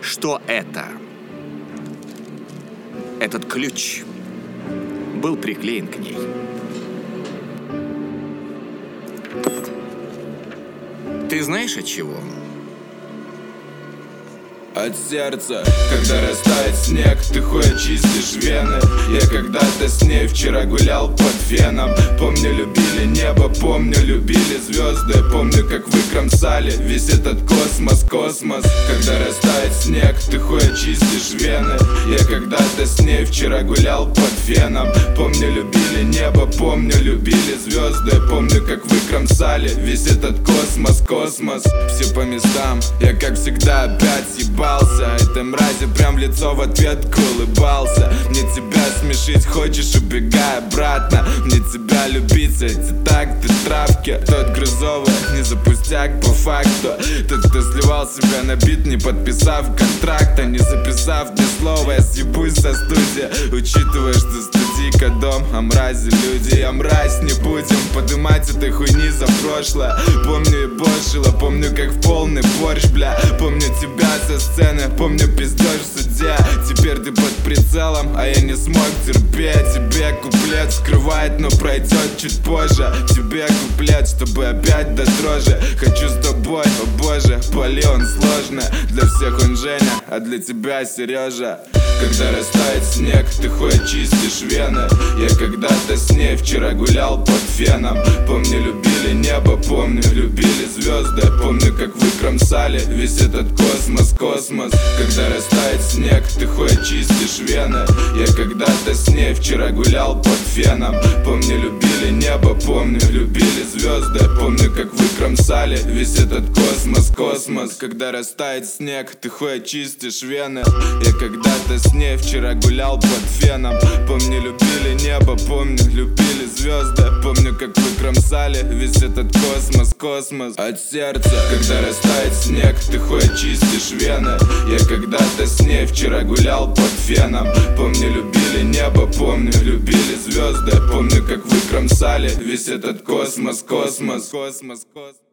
Что это? Этот ключ был приклеен к ней. Ты знаешь, от чего? От сердца. Когда растает снег, ты хуй очистишь вены. Я когда-то с ней вчера гулял под феном. Помню, любили небо, помню, любили звезды. Помню, как вы кромсали весь этот космос, космос. Когда растает снег, ты хуй очистишь вены. Я когда-то с ней вчера гулял под феном. Помню, любили небо, помню, любили звезды. Помню, как вы кромсали весь этот космос, космос. Все по местам, я как всегда опять съебал. Этой мрази прям в лицо в ответку улыбался. Мне тебя смешить хочешь, убегай обратно. Мне тебя любить, эти такты, травки. Тот грузовый, не за пустяк по факту. Тот, кто сливал себя на бит, не подписав контракта, не записав ни слова, я съебусь со студии. Учитывая, что студийка дом, а мрази люди. Я мразь, не будем подымать этой хуйни за прошлое. Помню и бошила, помню, как в полный борщ, бля. Помню тебя со сцены, помню пиздёж в суде. Теперь ты под прицелом, а я не смог терпеть. Тебе куплет скрывает, но пройдет чуть позже. Тебе куплет, чтобы опять до дрожи. Хочу с тобой, о боже, поли он сложно. Для всех он Женя, а для тебя Сережа. Когда растает снег, ты хуй очистишь вены. Я когда-то с ней вчера гулял под феном. Помню, любили небо, помню, любили звезды. Помню, как вы кромсали весь этот космос, космос. Когда растает снег, ты хуй очистишь вены. Я когда-то с ней вчера гулял под феном. Помню, любили небо, помню, любили звезды. Помню, как вы кромсали весь этот космос, космос. Когда растает снег, ты хуй очистишь вены. Я когда-то с ней вчера гулял под феном. Помню, любили небо, помню, любили звезды. Помню, как вы кромсали весь этот космос, космос. От сердца. Когда растает снег, ты хуй очистишь вены. Я когда-то с ней вчера гулял под феном. Помню, любили небо, помню, любили звезды. Помню, как вы кромсали весь этот космос, космос, космос, космос.